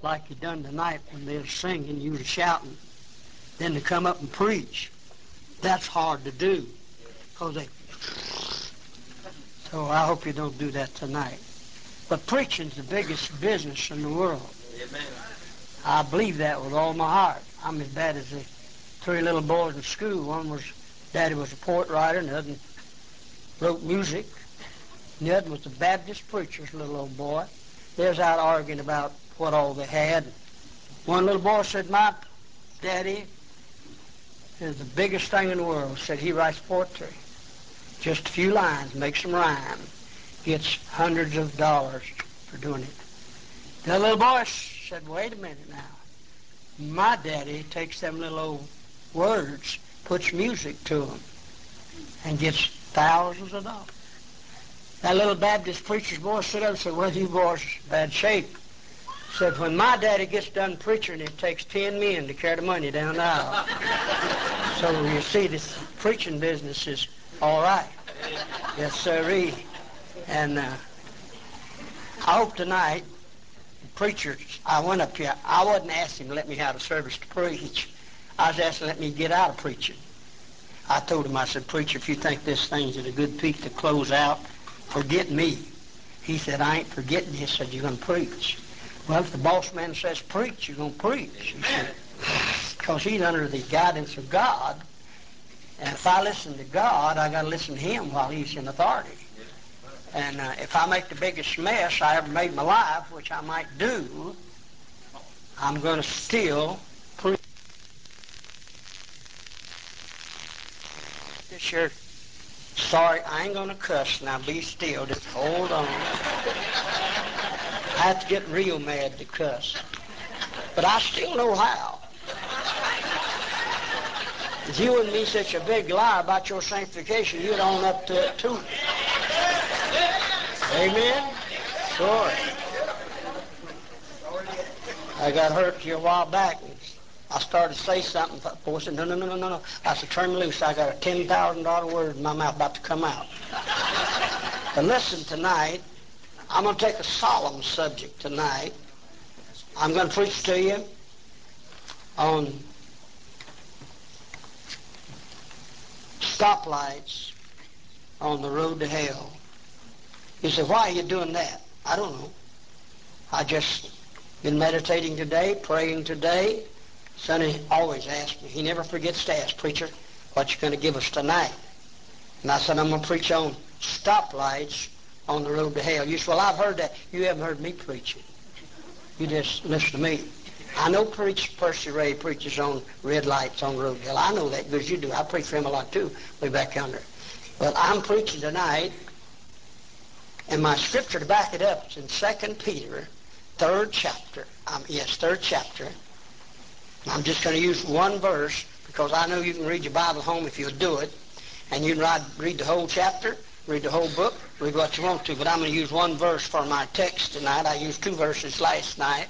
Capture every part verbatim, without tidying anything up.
like you done tonight when they were singing, you were shouting, then to come up and preach. That's hard to do, because they... So I hope you don't do that tonight. But preaching's the biggest business in the world. Amen. I believe that with all my heart. I'm as bad as the three little boys in school. One was, Daddy was a poet writer, and the other wrote music. And the other was the Baptist preacher's little old boy. They was out arguing about what all they had. One little boy said, my daddy is the biggest thing in the world. Said he writes poetry. Just a few lines, makes them rhyme. Gets hundreds of dollars for doing it. The little boy said, wait a minute now. My daddy takes them little old words, puts music to them, and gets thousands of dollars. That little Baptist preacher's boy stood up and said, well, you boys are bad shape. Said, when my daddy gets done preaching, it takes ten men to carry the money down the aisle. So you see, this preaching business is all right. Yes, sirree. And uh, I hope tonight, the preacher, I went up here, I wasn't asking him to let me have a service to preach. I was asking to let me get out of preaching. I told him, I said, preacher, if you think this thing's at a good peak to close out, forget me. He said, I ain't forgetting you. He said, you're going to preach. Well, if the boss man says preach, you're going to preach. He said, because he's under the guidance of God. And if I listen to God, I got to listen to him while he's in authority. And uh, if I make the biggest mess I ever made in my life, which I might do, I'm going to still preach. This year, sorry, I ain't going to cuss. Now be still. Just hold on. I have to get real mad to cuss. But I still know how. If you wouldn't be such a big liar about your sanctification, you'd own up to it too. Amen? Sure. I got hurt here a while back, and I started to say something. The boy said, no, no, no, no, no, no. I said, turn me loose. I got a ten thousand dollars word in my mouth about to come out. But listen, tonight, I'm going to take a solemn subject tonight. I'm going to preach to you on stoplights on the road to hell. You say, why are you doing that? I don't know. I just been meditating today, praying today. Sonny always asks me. He never forgets to ask, preacher, what you going to give us tonight? And I said, I'm going to preach on stoplights on the road to hell. You said, well, I've heard that. You haven't heard me preach it. You just listen to me. I know preach, Percy Ray preaches on red lights on the road to hell. I know that because you do. I preach for him a lot too, way back yonder. But I'm preaching tonight, and my scripture to back it up is in Second Peter, third chapter. Um, yes, third chapter. I'm just going to use one verse because I know you can read your Bible home if you'll do it. And you can read, read the whole chapter, read the whole book, read what you want to. But I'm going to use one verse for my text tonight. I used two verses last night.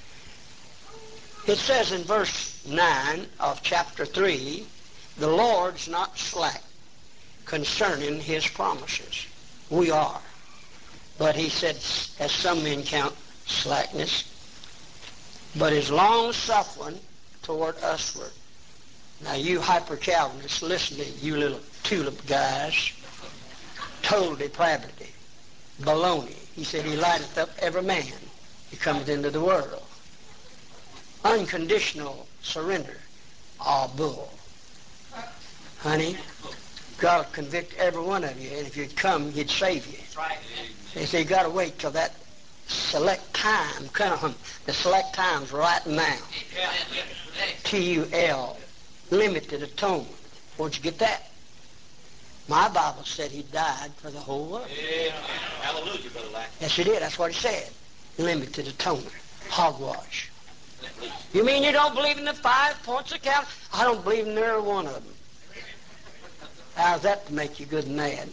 It says in verse nine of chapter three, the Lord's not slack concerning his promises. We are. But he said, as some men count slackness, but is long-suffering toward usward. Now you hyper-Calvinists, listen to you little tulip guys. Total depravity. Baloney. He said he lighteth up every man who cometh into the world. Unconditional surrender. All bull. Honey, God will convict every one of you, and if you'd come, he'd save you. They say you got to wait till that select time comes. The select time's right now. T U L, limited atonement. Where'd you get that? My Bible said he died for the whole world. Yeah. Hallelujah, Brother Lack. Yes, he did. That's what he said. Limited atonement. Hogwash. You mean you don't believe in the five points of Calvary? I don't believe in every one of them. How's that to make you good and mad?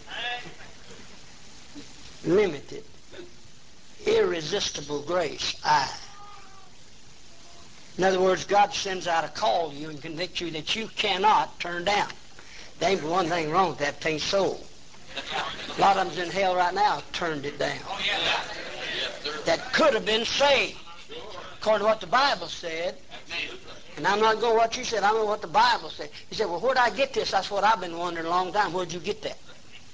Limited. Irresistible grace. I. In other words, God sends out a call to you and convicts you that you cannot turn down. There ain't one thing wrong with that thing's soul. A lot of them's in hell right now turned it down. That could have been saved. according to what the Bible said. And I'm not going what you said. I'm going what the Bible said. He said, well, where'd I get this? That's what I've been wondering a long time. Where'd you get that?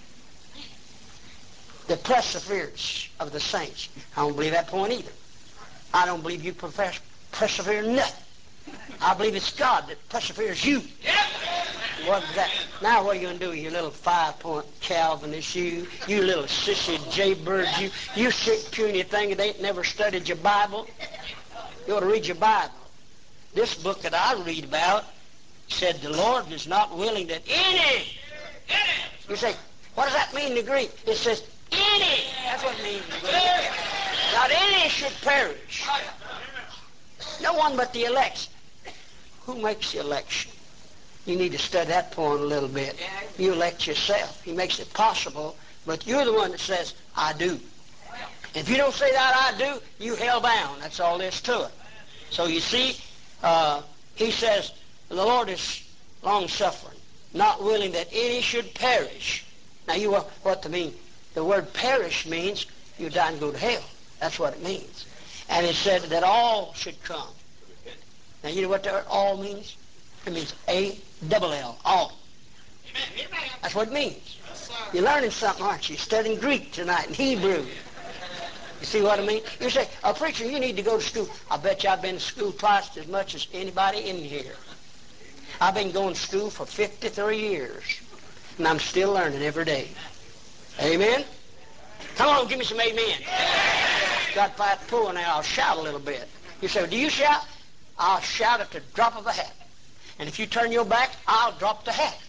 The perseverance of the saints. I don't believe that point either. I don't believe you profess, persevere nothing. I believe it's God that perseveres you. What was that? Now what are you going to do, you little five-point Calvinist, you, you little sissy jaybird, you, you sick puny thing that ain't never studied your Bible? You ought to read your Bible. This book that I read about said the Lord is not willing that any, you say, what does that mean in the Greek? It says any, that's what it means in the Greek. Not any should perish. No one but the elect. Who makes the election? You need to study that point a little bit. You elect yourself. He makes it possible, but you're the one that says, I do. If you don't say that I do, you hell-bound. That's all there is to it. So you see, uh, he says, the Lord is long-suffering, not willing that any should perish. Now you know what to mean. The word perish means you die and go to hell. That's what it means. And it said that all should come. Now you know what that all means? It means A double L, all. That's what it means. You're learning something, aren't you? You're studying Greek tonight and Hebrew. You see what I mean? You say, oh, preacher, you need to go to school. I bet you I've been to school twice as much as anybody in here. I've been going to school for fifty-three years, and I'm still learning every day. Amen? Come on, give me some amen. Got fight pull now, I'll shout a little bit. You say, well, do you shout? I'll shout at the drop of a hat. And if you turn your back, I'll drop the hat.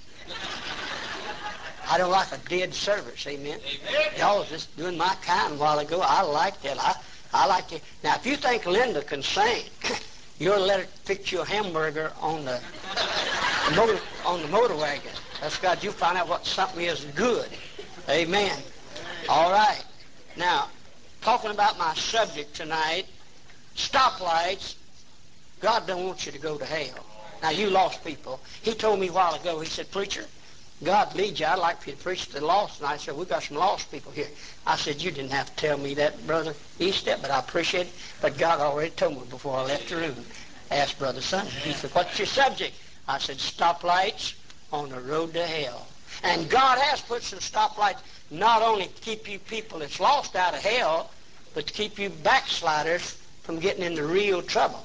I don't like a dead service, amen? Y'all was just doing my kind a while ago. I like that. I, I like it. Now, if you think Linda can sing, you'll let her fix you a hamburger on the, the motor, on the motor wagon. That's God. You find out what something is good. Amen. All right. Now, talking about my subject tonight, stoplights. God don't want you to go to hell. Now, you lost people. He told me a while ago, he said, preacher, God leads you. I'd like for you to preach to the lost. And I said, we've got some lost people here. I said, you didn't have to tell me that, Brother Eastep, but I appreciate it. But God already told me before I left the room. Asked Brother Sonny. He said, what's your subject? I said, stoplights on the road to hell. And God has put some stoplights not only to keep you people that's lost out of hell, but to keep you backsliders from getting into real trouble.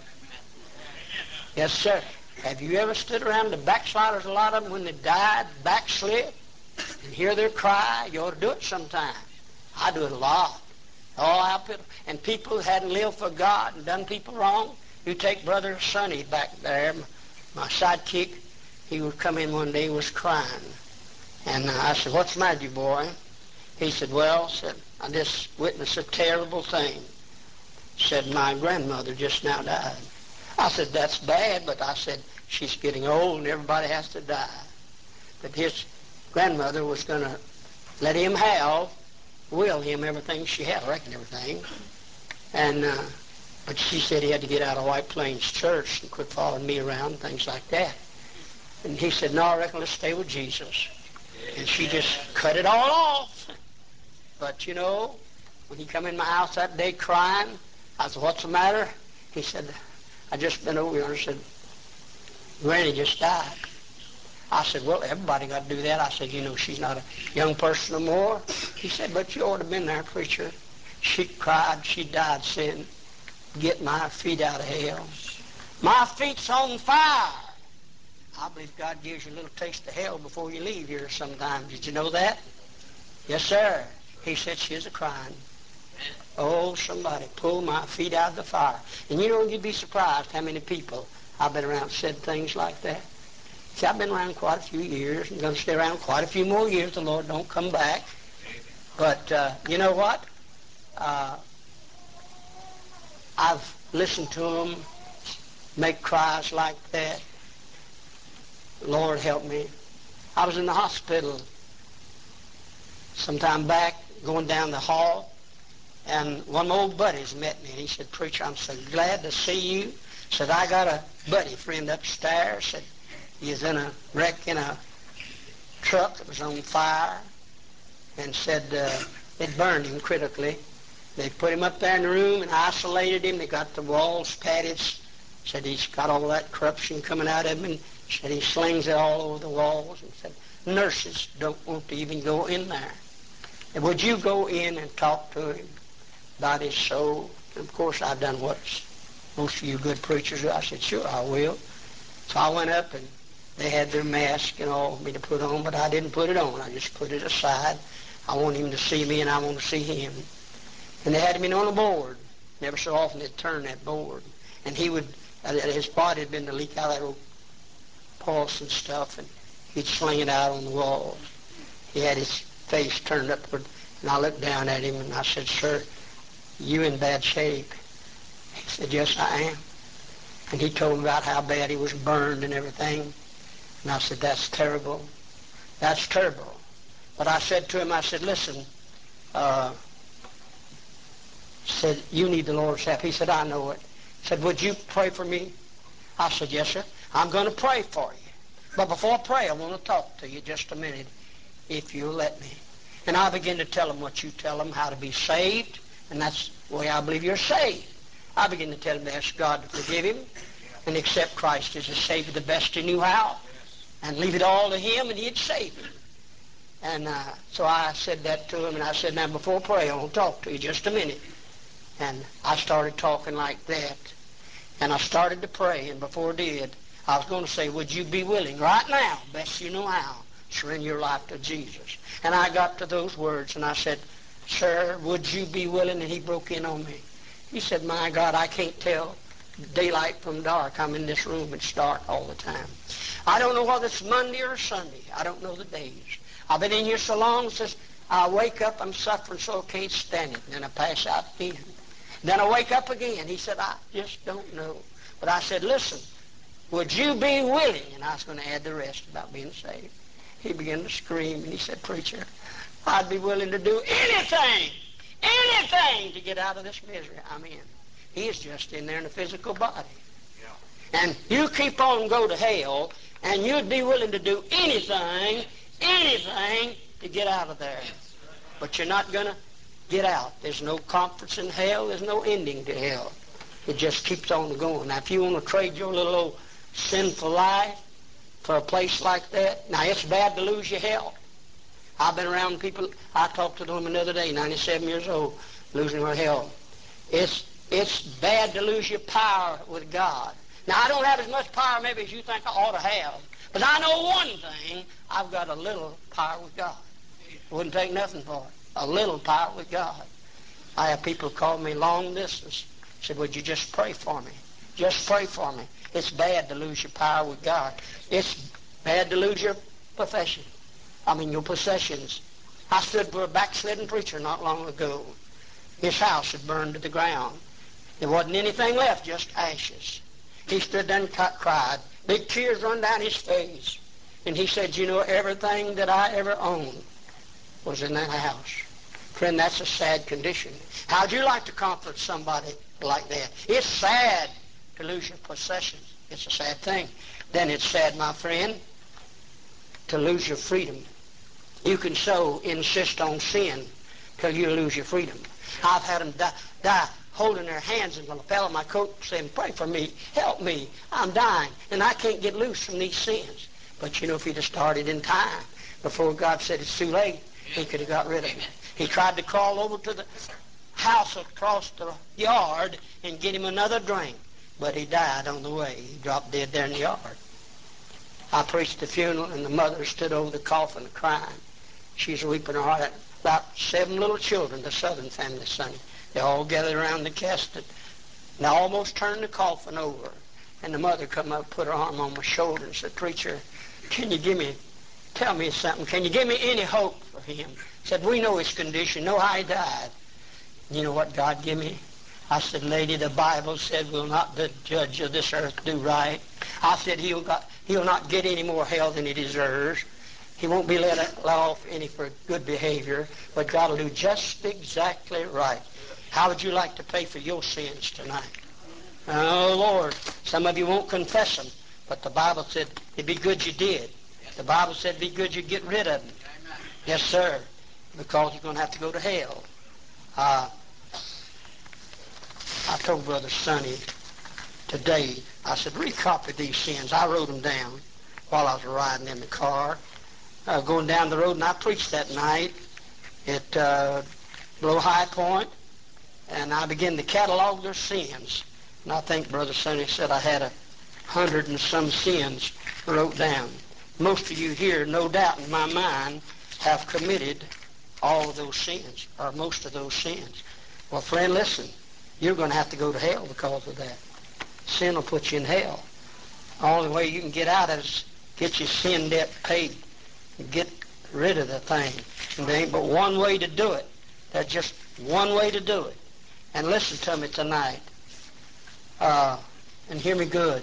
Yes, sir. Have you ever stood around the backsliders, a lot of them, when they died, backslid, and hear their cry? You ought to do it sometime. I do it a lot. Oh, how people, and people who hadn't lived for God and done people wrong. You take Brother Sonny back there, my sidekick. He would come in one day and was crying. And I said, what's the matter, you boy? He said, well, said, I just witnessed a terrible thing. Said, my grandmother just now died. I said, that's bad, but I said, she's getting old and everybody has to die. But his grandmother was going to let him have, will him everything she had, I reckon everything. And, uh, but she said he had to get out of White Plains Church and quit following me around, things like that. And he said, no, I reckon let's stay with Jesus. And she just cut it all off. But, you know, when he come in my house that day crying, I said, what's the matter? He said, I just been over here and said, Granny just died. I said, well, everybody got to do that. I said, you know, she's not a young person no more. He said, but you ought to have been there, preacher. She cried, she died saying, get my feet out of hell. My feet's on fire. I believe God gives you a little taste of hell before you leave here sometimes. Did you know that? Yes, sir. He said, she's a crying. Oh, somebody pull my feet out of the fire. And you know, you'd be surprised how many people I've been around said things like that. See, I've been around quite a few years. I'm going to stay around quite a few more years. The Lord don't come back. But uh, you know what? Uh, I've listened to them make cries like that. Lord help me. I was in the hospital some time back, going down the hall, and one of my old buddies met me, and he said, preacher, I'm so glad to see you. Said, I got a buddy friend upstairs. Said, he was in a wreck in a truck that was on fire, and said uh, it burned him critically. They put him up there in the room and isolated him. They got the walls padded. Said he's got all that corruption coming out of him, and said he slings it all over the walls, and said nurses don't want to even go in there. And would you go in and talk to him about his soul? And of course, I've done what most of you good preachers do. I said, sure, I will. So I went up, and they had their mask and all for me to put on, but I didn't put it on. I just put it aside. I want him to see me, and I want to see him. And they had him in on a board. Never so often they'd turn that board. And he would, uh, his body had been to leak out of that old pulse and stuff, and he'd sling it out on the walls. He had his face turned upward, and I looked down at him, and I said, sir, you in bad shape? He said, yes, I am. And he told me about how bad he was burned and everything. And I said, that's terrible. That's terrible. But I said to him, I said, listen, uh, said, you need the Lord's help. He said, I know it. He said, would you pray for me? I said, yes, sir. I'm going to pray for you. But before I pray, I want to talk to you just a minute, if you'll let me. And I began to tell him what you tell them, how to be saved. And that's the way I believe you're saved. I began to tell him to ask God to forgive him and accept Christ as a Savior the best he knew how. And leave it all to him, and he'd save him. And uh, so I said that to him, and I said, now before I pray, I want to talk to you just a minute. And I started talking like that. And I started to pray, and before I did, I was going to say, would you be willing right now, best you know how, surrender your life to Jesus? And I got to those words, and I said, sir, would you be willing? And he broke in on me. He said, my God, I can't tell daylight from dark. I'm in this room. It's dark all the time. I don't know whether it's Monday or Sunday. I don't know the days. I've been in here so long, says, I wake up, I'm suffering so I can't stand it. And then I pass out again. Then I wake up again. He said, I just don't know. But I said, listen, would you be willing? And I was going to add the rest about being saved. He began to scream, and he said, preacher, I'd be willing to do anything, anything to get out of this misery I'm in. He is just in there in a physical body. Yeah. And you keep on go to hell, and you'd be willing to do anything, anything to get out of there. But you're not going to get out. There's no comforts in hell. There's no ending to hell. It just keeps on going. Now, if you want to trade your little old sinful life for a place like that, now it's bad to lose your health. I've been around people, I talked to them the other day, ninety-seven years old, losing her health. It's, it's bad to lose your power with God. Now, I don't have as much power maybe as you think I ought to have, but I know one thing, I've got a little power with God. It wouldn't take nothing for it. A little power with God. I have people call me long distance, said, would you just pray for me? Just pray for me. It's bad to lose your power with God. It's bad to lose your profession. I mean, your possessions. I stood for a backslidden preacher not long ago. His house had burned to the ground. There wasn't anything left, just ashes. He stood there and cried. Big tears run down his face. And he said, you know, everything that I ever owned was in that house. Friend, that's a sad condition. How'd you like to comfort somebody like that? It's sad to lose your possessions. It's a sad thing. Then it's sad, my friend, to lose your freedom. You can so insist on sin till you lose your freedom. I've had them die, die holding their hands in the lapel of my coat saying, pray for me, help me, I'm dying, and I can't get loose from these sins. But you know, if he'd have started in time, before God said it's too late, he could have got rid of him. He tried to crawl over to the house across the yard and get him another drink, but he died on the way. He dropped dead there in the yard. I preached the funeral, and the mother stood over the coffin crying. She's weeping her heart out. About seven little children, the Southern family son. They all gathered around the casket, and I almost turned the coffin over. And the mother come up, put her arm on my shoulder, and said, preacher, can you give me, tell me something. Can you give me any hope for him? Said, we know his condition, know how he died. And you know what God gave me? I said, lady, the Bible said, will not the judge of this earth do right? I said, he'll, got, he'll not get any more hell than he deserves. He won't be let, let off any for good behavior, but God will do just exactly right. How would you like to pay for your sins tonight? Oh, Lord, some of you won't confess them, but the Bible said it'd be good you did. The Bible said it'd be good you get rid of them. Yes, sir, because you're going to have to go to hell. Uh, I told Brother Sonny today, I said, recopy these sins. I wrote them down while I was riding in the car, uh, going down the road, and I preached that night at uh, Below High Point, and I began to catalog their sins. And I think Brother Sonny said I had a hundred and some sins wrote down. Most of you here, no doubt in my mind, have committed all of those sins, or most of those sins. Well, friend, listen, you're going to have to go to hell because of that. Sin will put you in hell. The only way you can get out of it is get your sin debt paid. Get rid of the thing. And there ain't but one way to do it. There's just one way to do it. And listen to me tonight. Uh, and hear me good.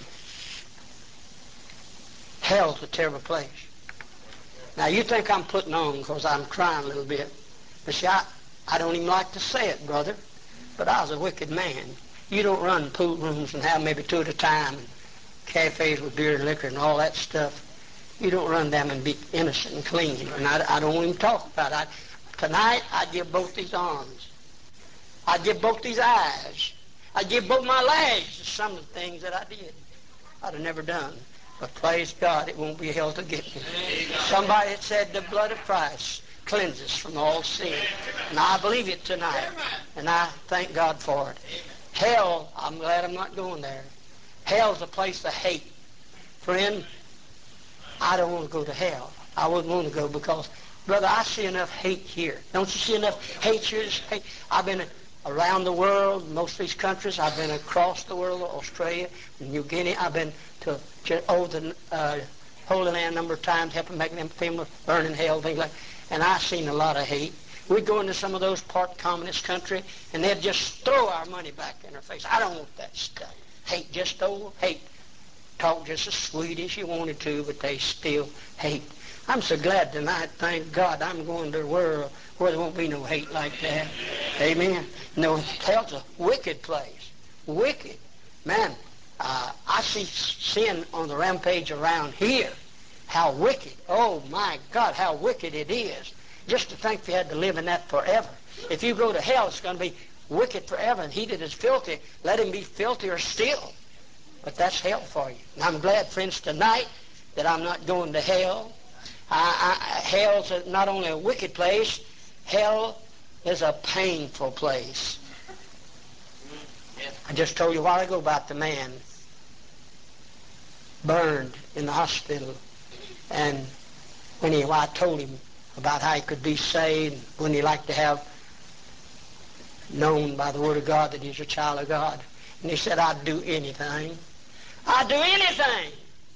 Hell's a terrible place. Now, you think I'm putting on because I'm crying a little bit. But see, I, I don't even like to say it, brother, but I was a wicked man. You don't run pool rooms and have maybe two at a time, and cafes with beer and liquor and all that stuff. You don't run them and be innocent and clean. And I, I don't even talk about it. I, tonight, I give both these arms. I give both these eyes. I give both my legs to some of the things that I did. I'd have never done. But praise God, it won't be hell to get me. Somebody had said the blood of Christ cleanses from all sin. And I believe it tonight. And I thank God for it. Hell, I'm glad I'm not going there. Hell's a place of hate. Friend, I don't want to go to hell. I wouldn't want to go because, brother, I see enough hate here. Don't you see enough hate here? Hate? I've been around the world, most of these countries. I've been across the world, Australia, New Guinea. I've been to over the uh, Holy Land a number of times, helping make them famous, burning hell, things like that. And I've seen a lot of hate. We'd go into some of those part communist country, and they'd just throw our money back in our face. I don't want that stuff. Hate, just old hate. Talk just as sweet as you wanted to, but they still hate. I'm so glad tonight, thank God, I'm going to a world where there won't be no hate like that. Amen. No, hell's a wicked place. Wicked. Man, uh, I see sin on the rampage around here. How wicked. Oh, my God, how wicked it is. Just to think they had to live in that forever. If you go to hell, it's going to be wicked forever, and he that is filthy, let him be filthier still. But that's hell for you. And I'm glad, friends, tonight that I'm not going to hell. I, I, hell's a, not only a wicked place, hell is a painful place. I just told you a while ago about the man burned in the hospital. And when he, well, I told him about how he could be saved, when he liked to have known by the Word of God that he's a child of God. And he said, I'd do anything. I'd do anything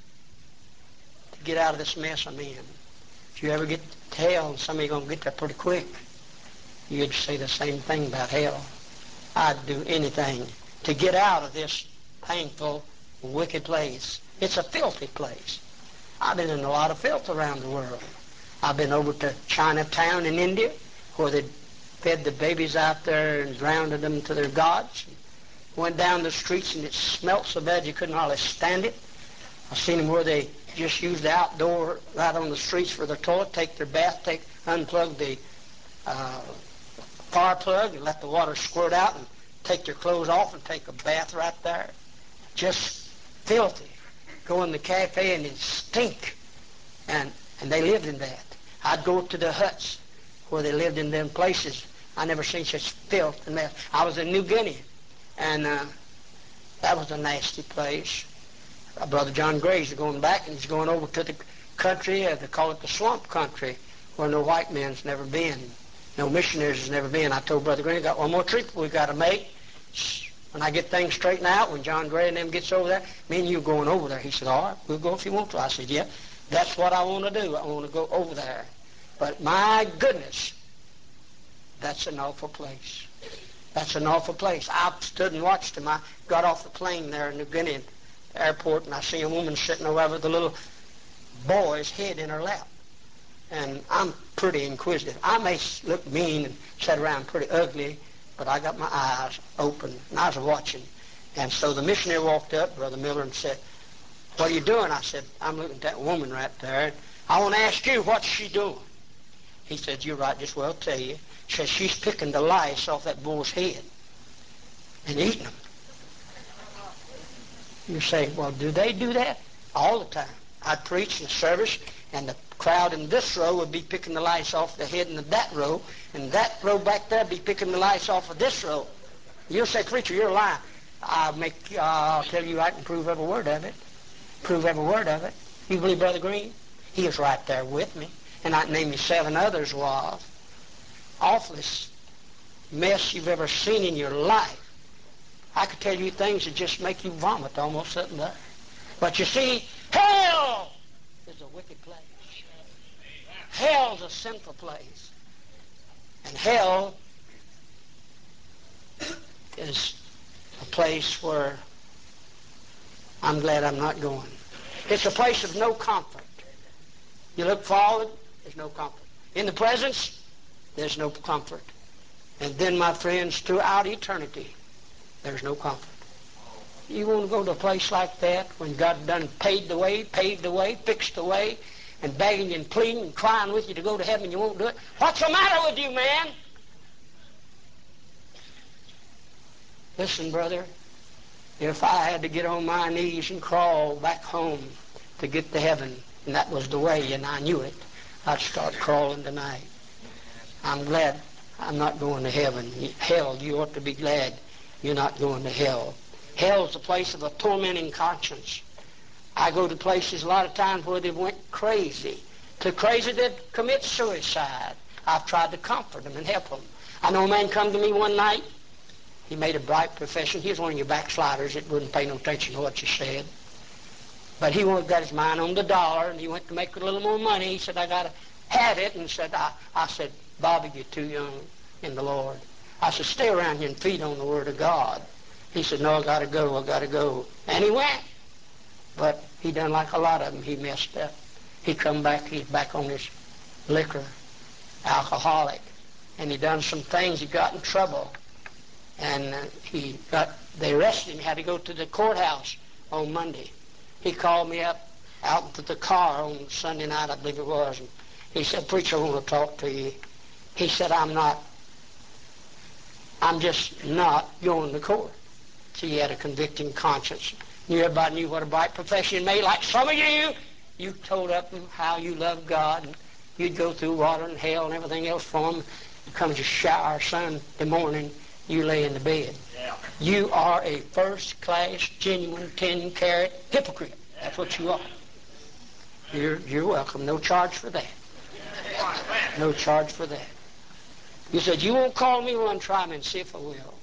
to get out of this mess I'm in. If you ever get to hell, some of you are going to get there pretty quick, you'd say the same thing about hell. I'd do anything to get out of this painful, wicked place. It's a filthy place. I've been in a lot of filth around the world. I've been over to Chinatown in India, where they fed the babies out there and drowned them to their gods. Went down the streets and it smelt so bad you couldn't hardly stand it. I've seen them where they just use the outdoor right on the streets for their toilet, take their bath, take unplug the uh, fire plug and let the water squirt out and take their clothes off and take a bath right there. Just filthy. Go in the cafe and it stink. And, and they lived in that. I'd go to the huts where they lived in them places. I never seen such filth and mess. I was in New Guinea, and uh, that was a nasty place. Uh, Brother John Gray's going back, and he's going over to the country, uh, they call it the swamp country, where no white man's never been. No missionaries has never been. I told Brother Gray, got one more trip we got to make. When I get things straightened out, when John Gray and them gets over there, me and you going over there. He said, all right, we'll go if you want to. I said, yeah, that's what I want to do. I want to go over there. But my goodness, that's an awful place. That's an awful place. I stood and watched him. I got off the plane there in New Guinea airport, and I see a woman sitting over with a little boy's head in her lap. And I'm pretty inquisitive. I may look mean and sit around pretty ugly, but I got my eyes open, and I was watching. And so the missionary walked up, Brother Miller, and said, what are you doing? I said, I'm looking at that woman right there. I want to ask you, what's she doing? He said, you're right, just well tell you. He said, she's picking the lice off that boy's head and eating them. You say, well, do they do that? All the time. I'd preach in service, and the crowd in this row would be picking the lights off the head in that row, and that row back there would be picking the lights off of this row. You'll say, preacher, you're lying. I'll make. Uh, I'll tell you, I can prove every word of it. Prove every word of it. You believe Brother Green? He was right there with me, and I can name you seven others was. Awfulest mess you've ever seen in your life. I could tell you things that just make you vomit almost sitting there. But you see, hell is a wicked place. Hell's a sinful place. And hell is a place where I'm glad I'm not going. It's a place of no comfort. You look forward, there's no comfort. In the presence, there's no comfort. And then, my friends, throughout eternity, there's no comfort. You want to go to a place like that when God done paid the way, paved the way, fixed the way, and begging and pleading and crying with you to go to heaven, you won't do it? What's the matter with you, man? Listen, brother, if I had to get on my knees and crawl back home to get to heaven, and that was the way, and I knew it, I'd start crawling tonight. I'm glad I'm not going to heaven. Hell, you ought to be glad you're not going to hell. Hell's a place of a tormenting conscience. I go to places a lot of times where they went crazy. Too crazy to commit suicide. I've tried to comfort them and help them. I know a man come to me one night. He made a bright profession. He was one of your backsliders that wouldn't pay no attention to what you said. But he got his mind on the dollar, and he went to make a little more money. He said, I got to have it. And said, I, I said, Bobby, you're too young in the Lord. I said, stay around here and feed on the Word of God. He said, no, I got to go, I got to go. And he went. But he done like a lot of them. He messed up. He come back, he's back on his liquor, alcoholic. And he done some things, he got in trouble. And uh, he got, they arrested him, had to go to the courthouse on Monday. He called me up out into the car on Sunday night, I believe it was. And he said, preacher, I want to talk to you. He said, I'm not, I'm just not going to court. See, he had a convicting conscience. Knew everybody knew what a bright profession he made. Like some of you, you told up how you love God, and you'd go through water and hell and everything else for him. Comes a shower Sunday morning, you lay in the bed. Yeah. You are a first-class, genuine, ten-carat hypocrite. That's what you are. You're, you're welcome. No charge for that. No charge for that. You said, you won't call me one, try me and see if I will.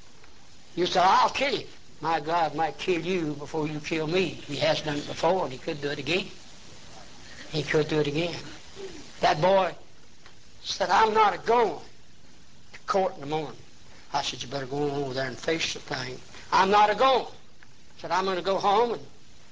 You said, I'll kill you. My God might kill you before you kill me. He has done it before, and he could do it again. He could do it again. That boy said, I'm not a-going to court in the morning. I said, you better go on over there and face the thing. I'm not a-going. I said, I'm going to go home and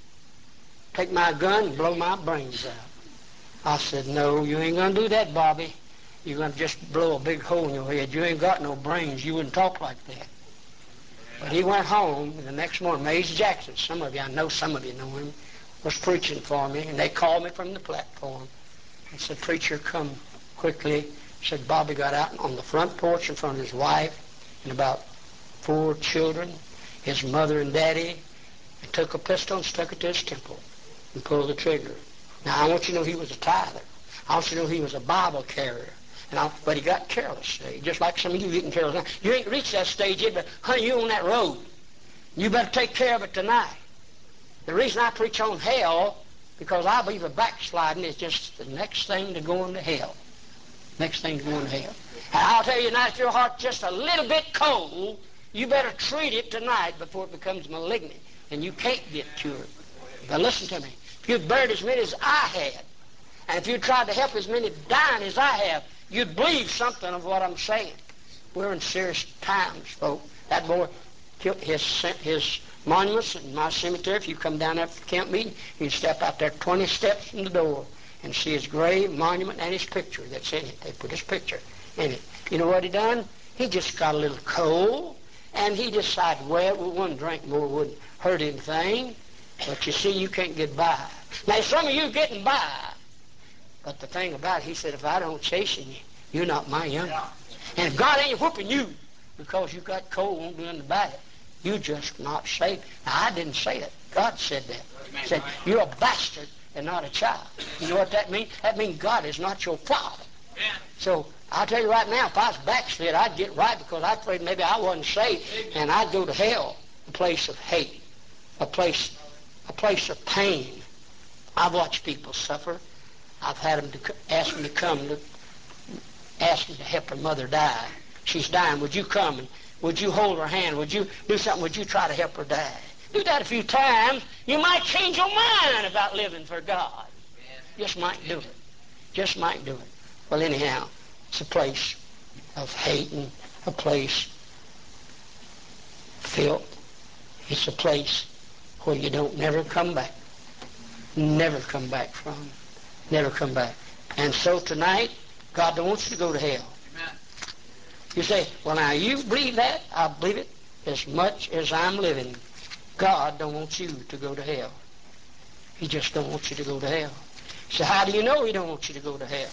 take my gun and blow my brains out. I said, no, you ain't going to do that, Bobby. You're going to just blow a big hole in your head. You ain't got no brains. You wouldn't talk like that. But he went home, and the next morning, Mays Jackson, some of you, I know some of you know him, was preaching for me, and they called me from the platform and said, preacher, come quickly. Said Bobby got out on the front porch in front of his wife and about four children, his mother and daddy, and took a pistol and stuck it to his temple and pulled the trigger. Now, I want you to know he was a tither. I want you to know he was a Bible carrier. And I, but he got careless, see, just like some of you getting careless now. You ain't reached that stage yet, but honey, you're on that road. You better take care of it tonight. The reason I preach on hell, because I believe a backsliding is just the next thing to going to hell. Next thing to going to hell. And I'll tell you tonight, if your heart's just a little bit cold, you better treat it tonight before it becomes malignant, and you can't get cured. Now listen to me. If you'd buried as many as I had, and if you tried to help as many dying as I have, you'd believe something of what I'm saying. We're in serious times, folks. That boy killed his his monuments in my cemetery. If you come down there for the camp meeting, you step out there twenty steps from the door and see his grave, monument, and his picture that's in it. They put his picture in it. You know what he done? He just got a little cold, and he decided, well, one drink more wouldn't hurt anything. But you see, you can't get by. Now, some of you getting by. But the thing about it, he said, if I don't chasten you, you're not my young'un. And if God ain't whooping you because you got cold, won't do nothing about it, You just not saved. Now, I didn't say it. God said that. He said, you're a bastard and not a child. You know what that means? That means God is not your father. So I'll tell you right now, if I was backslid, I'd get right because I afraid maybe I wasn't saved, and I'd go to hell, a place of hate, a place, a place of pain. I've watched people suffer. I've had them to ask them to come to ask them to help her mother die. She's dying. Would you come and would you hold her hand? Would you do something? Would you try to help her die? Do that a few times. You might change your mind about living for God. Just might do it. Just might do it. Well, anyhow, it's a place of hating, a place filth. It's a place where you don't never come back. Never come back from. Never come back. And so tonight, God don't want you to go to hell. Amen. You say, well, now, you believe that? I believe it as much as I'm living. God don't want you to go to hell. He just don't want you to go to hell. So how do you know He don't want you to go to hell?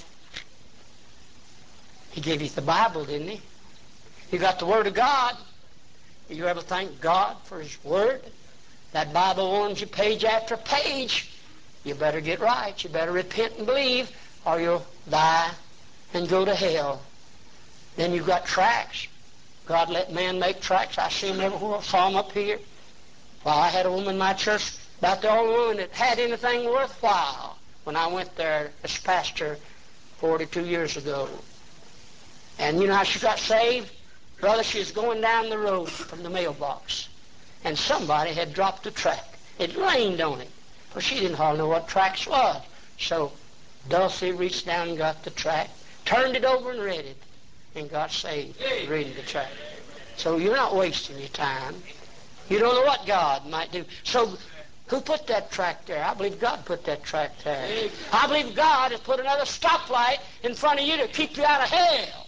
He gave you the Bible, didn't He? You got the Word of God. You ever thank God for His Word? That Bible warns you page after page. You better get right. You better repent and believe, or you'll die and go to hell. Then you've got tracts. God let man make tracts. I see them everywhere. I saw them up here. Well, I had a woman in my church, about the only woman that had anything worthwhile when I went there as pastor forty-two years ago. And you know how she got saved? Brother, she was going down the road from the mailbox, and somebody had dropped a tract. It rained on it. Well, she didn't hardly know what tracts was. So Dulcie reached down and got the tract, turned it over and read it, and got saved reading the tract. So you're not wasting your time. You don't know what God might do. So who put that tract there? I believe God put that tract there. I believe God has put another stoplight in front of you to keep you out of hell.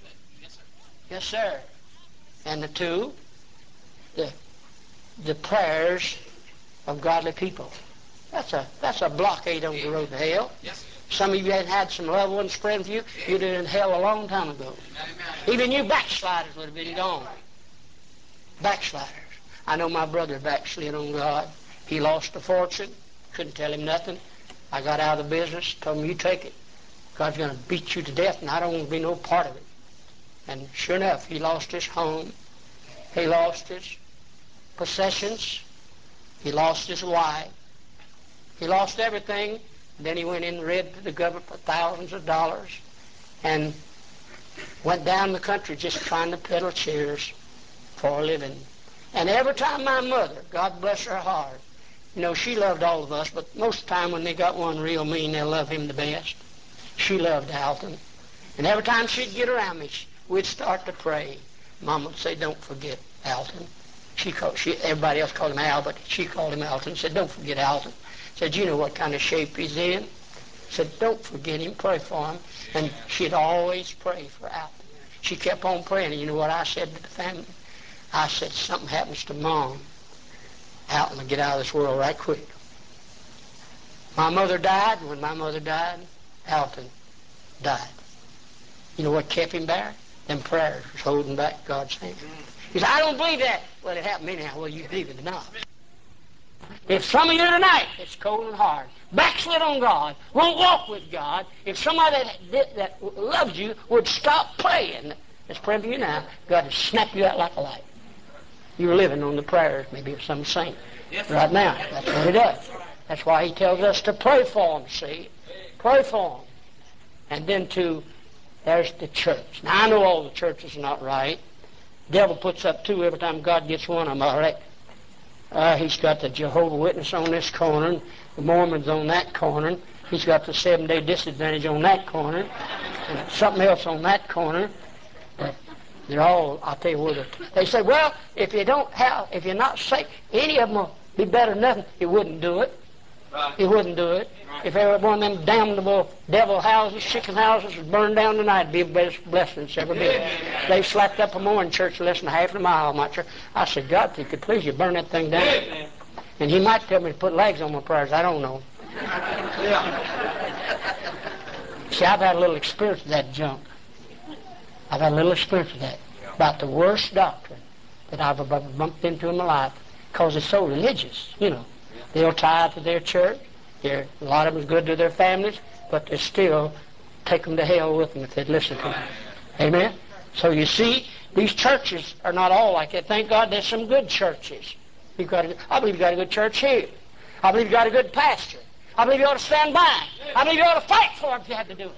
Yes, sir. And the two, the, the prayers of godly people. That's a that's a blockade on the road to hell. Some of you had had some loved ones praying for you. You'd have been in hell a long time ago. Even you backsliders would have been gone. Backsliders. I know my brother backslid on God. He lost a fortune. Couldn't tell him nothing. I got out of the business. Told him, you take it. God's going to beat you to death, and I don't want to be no part of it. And sure enough, he lost his home. He lost his possessions. He lost his wife. He lost everything. Then he went in and read to the government for thousands of dollars and went down the country just trying to peddle chairs for a living. And every time my mother, God bless her heart, you know, she loved all of us, but most of the time when they got one real mean, they'll love him the best. She loved Alton. And every time she'd get around me, we'd start to pray. Mama would say, don't forget Alton. She called, she, everybody else called him Al, but she called him Alton. Said, don't forget Alton. Said, you know what kind of shape he's in? Said, don't forget him, pray for him. And she'd always pray for Alton. She kept on praying, and you know what I said to the family? I said, something happens to Mom, Alton will get out of this world right quick. My mother died, and when my mother died, Alton died. You know what kept him there? Them prayers was holding back God's hand. He said, I don't believe that. Well, it happened anyhow. Well, you believe it or not. If some of you tonight, it's cold and hard, backslid on God, won't walk with God, if somebody that, that loves you would stop praying, let's pray for you now, God would snap you out like a light. You're living on the prayers maybe of some saint right now. That's what He does. That's why He tells us to pray for them, see? Pray for them. And then to, there's the church. Now, I know all the churches are not right. The devil puts up two every time God gets one of them, all right? Uh, he's got the Jehovah's Witness on this corner, and the Mormons on that corner, and he's got the seven-day disadvantage on that corner, and something else on that corner. But they're all, I'll tell you what, they say, well, if you don't have, if you're not safe, any of them will be better than nothing. He wouldn't do it. He wouldn't do it. If every one of them damnable devil houses, chicken houses was burned down tonight, it'd be the best blessing it's ever been. They slapped up a morning church less than half a mile of my church. I said, God, if you could please, you burn that thing down. And He might tell me to put legs on my prayers. I don't know. See, I've had a little experience of that junk. I've had a little experience of that. About the worst doctrine that I've ever bumped into in my life, because they're so religious, you know. They'll tithe to their church. They're, a lot of them is good to their families, but they still take them to hell with them if they'd listen to them. Amen? So you see, these churches are not all like that. Thank God there's some good churches. You've got a, I believe you've got a good church here. I believe you've got a good pastor. I believe you ought to stand by. I believe you ought to fight for it if you had to do it.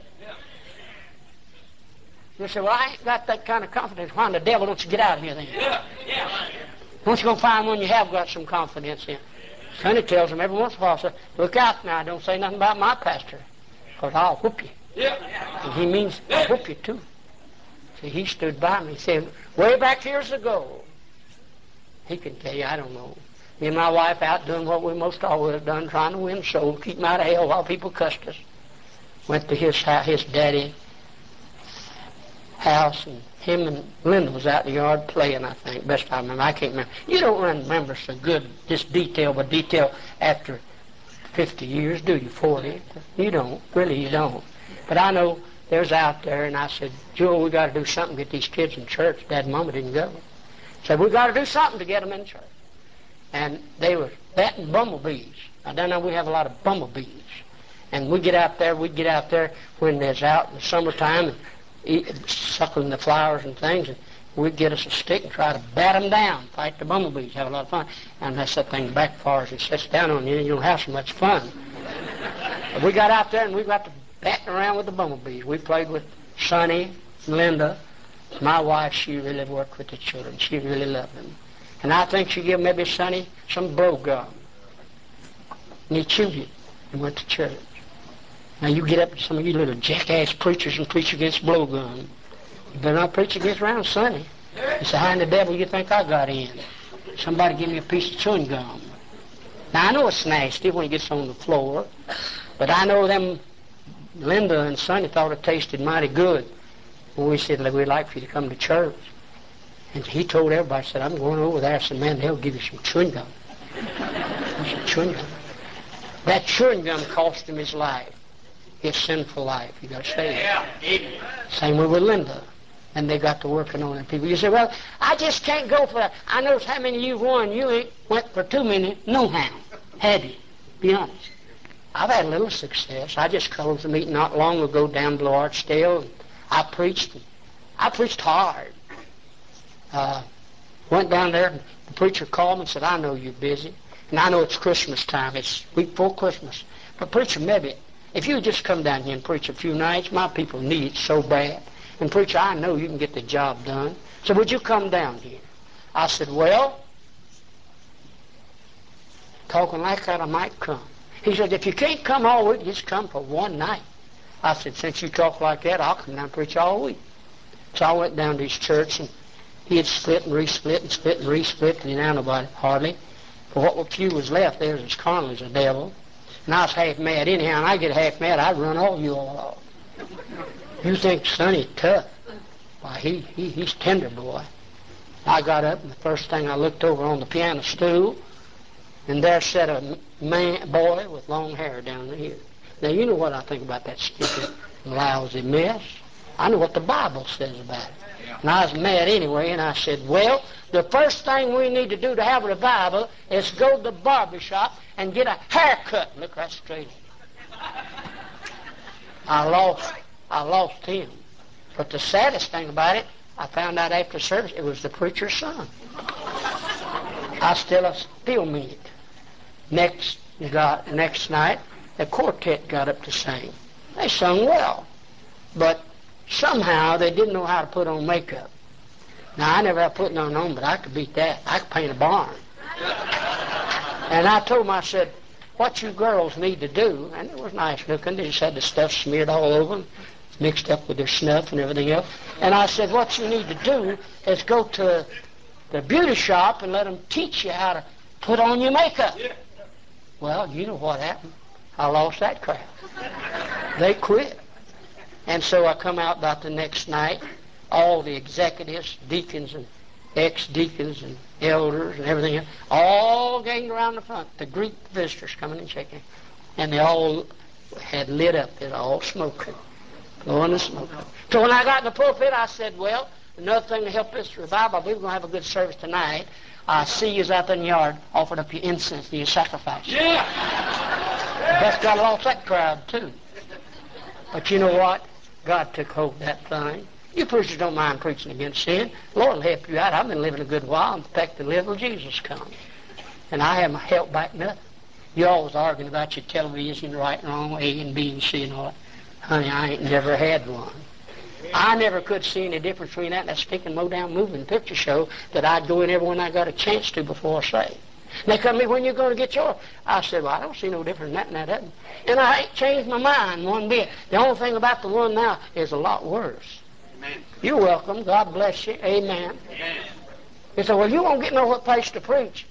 You say, well, I ain't got that kind of confidence. Why in the devil don't you get out of here then? Once you go find one you have got some confidence in. Sonny tells him every once in a while, say, look out now, don't say nothing about my pastor, because I'll whoop you. And he means I'll whoop you too. See, he stood by me. He said, way back years ago, he can tell you, I don't know. Me and my wife out doing what we most always have done, trying to win souls, keep them out of hell while people cussed us. Went to his house, his daddy house, and him and Linda was out in the yard playing, I think. Best I remember. I can't remember. You don't remember so good, just detail by detail, after fifty years, do you? forty? You don't. Really, you don't. But I know there's out there, and I said, Jewel, we got to do something to get these kids in church. Dad and Mama didn't go. Said, we got to do something to get them in church. And they were batting bumblebees. I don't know, we have a lot of bumblebees. And we get out there, we get out there when there's out in the summertime and eat, suckling the flowers and things, and we'd get us a stick and try to bat them down, fight the bumblebees, have a lot of fun. And unless that thing backfires and sits down on you, you don't have so much fun. But we got out there and we got to batting around with the bumblebees. We played with Sonny and Linda. My wife, she really worked with the children. She really loved them. And I think she gave maybe Sonny some blow gum. And he chewed it and went to church. Now you get up to some of you little jackass preachers and preach against blow gum. You better not preach against around Sonny. He said, how in the devil you think I got in? Somebody give me a piece of chewing gum. Now I know it's nasty when it gets on the floor, but I know them Linda and Sonny thought it tasted mighty good. When we said, we'd like for you to come to church. And he told everybody, said, I'm going over there. I said, man, they'll give you some chewing gum. Some chewing gum. That chewing gum cost him his life, his sinful life. You got to say it. Same way with Linda. And they got to working on it. People, you say, well, I just can't go for that. I know how many you've won. You ain't went for too many. No how. Have you? Be honest. I've had a little success. I just closed the meeting not long ago down below Archdale. And I preached. I preached hard. Uh, went down there, and the preacher called me and said, I know you're busy, and I know it's Christmas time. It's week before Christmas. But preacher, maybe, if you just come down here and preach a few nights, my people need it so bad. And preacher, I know you can get the job done. So would you come down here? I said, well, talking like that, I might come. He said, if you can't come all week, just come for one night. I said, since you talk like that, I'll come down and preach all week. So I went down to his church, and he had split and resplit and split and resplit, and he didn't know nobody hardly. For what few was left there was as carnal as a devil. And I was half mad anyhow, and I get half mad, I'd run all you all off. You think Sonny's tough? Why, he, he he's tender, boy. I got up, and the first thing I looked over on the piano stool, and there sat a man, boy with long hair down here. Now, you know what I think about that stupid, lousy mess. I know what the Bible says about it. And I was mad anyway, and I said, well, the first thing we need to do to have a revival is go to the barber shop and get a haircut. Look right straight at me. I lost, I lost him. But the saddest thing about it, I found out after service, it was the preacher's son. I still, still mean it. Next, got, next night, the quartet got up to sing. They sung well, but somehow they didn't know how to put on makeup. Now, I never have put none on, but I could beat that. I could paint a barn. And I told them, I said, what you girls need to do, and it was nice looking, they just had the stuff smeared all over them, mixed up with their snuff and everything else. And I said, what you need to do is go to the beauty shop and let them teach you how to put on your makeup. Well, you know what happened. I lost that crowd. They quit. And so I come out about the next night, all the executives, deacons and ex-deacons and elders and everything else, all ganged around the front to greet the visitors coming and shaking. And they all had lit up. It all smoking, blowing the smoke. So when I got in the pulpit, I said, well, Another thing to help this revival, I believe we're going to have a good service tonight. I see you out there in the yard offering up your incense and your sacrifice. Yeah. That's got lost that crowd, too. But you know what? God took hold of that thing. You preachers don't mind preaching against sin. The Lord will help you out. I've been living a good while. In fact, to live till Jesus comes. And I haven't held back nothing. You're always arguing about your television, right and wrong, A and B and C and all that. Honey, I ain't never had one. I never could see any difference between that and that stinking low-down moving picture show that I'd go in every one I got a chance to before I say. And they come to me, when you going to get yours? I said, well, I don't see no difference in that and that doesn't. And I ain't changed my mind one bit. The only thing about the one now is a lot worse. Amen. You're welcome. God bless you. Amen. Amen. He said, well, you won't get nowhere place to preach.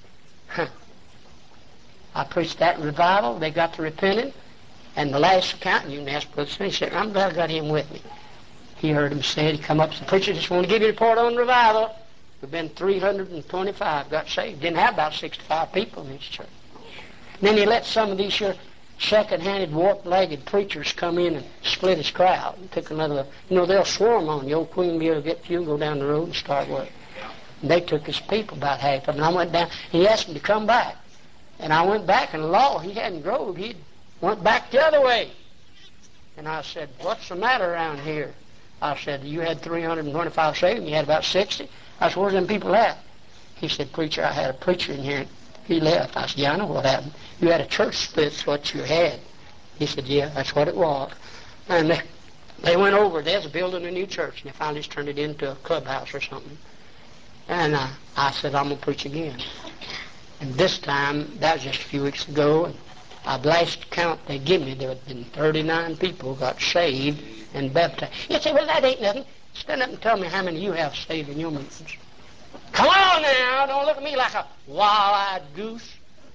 I preached that revival. They got to repenting. And the last account, you can ask Brother Smith, he said, I'm glad I got him with me. He heard him say it. He come up and said, preacher, just want to give you a report on revival. We've been three hundred twenty-five got saved. Didn't have about sixty-five people in his church. And then he let some of these here second-handed, warp-legged preachers come in and split his crowd. And took another, you know, they'll swarm on you. Old Queen Bee will get you and go down the road and start work. And they took his people, about half of them. And I went down, and he asked me to come back. And I went back, and law, he hadn't growed. He went back the other way. And I said, what's the matter around here? I said, you had three hundred twenty-five saved, and you had about sixty? I said, where's them people at? He said, preacher, I had a preacher in here. He left. I said, yeah, I know what happened. You had a church split's what you had. He said, yeah, that's what it was. And they, they went over. They was building a new church, and they finally just turned it into a clubhouse or something. And uh, I said, I'm going to preach again. And this time, that was just a few weeks ago, and uh, the last count they give me, there had been thirty-nine people got saved and baptized. You say, well, that ain't nothing. Stand up and tell me how many you have saved in your meetings. Come on now, don't look at me like a wild-eyed goose.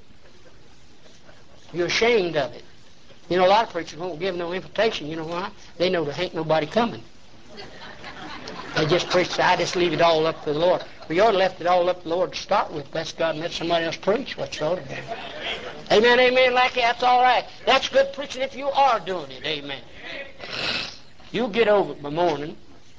You're ashamed of it. You know, a lot of preachers won't give no invitation. You know why? They know there ain't nobody coming. They just preach, I just leave it all up to the Lord. Well, you ought to left it all up to the Lord to start with. Bless God and let somebody else preach what you ought to do. Amen, amen, like that, that's all right. That's good preaching if you are doing it, amen. You'll get over it by morning.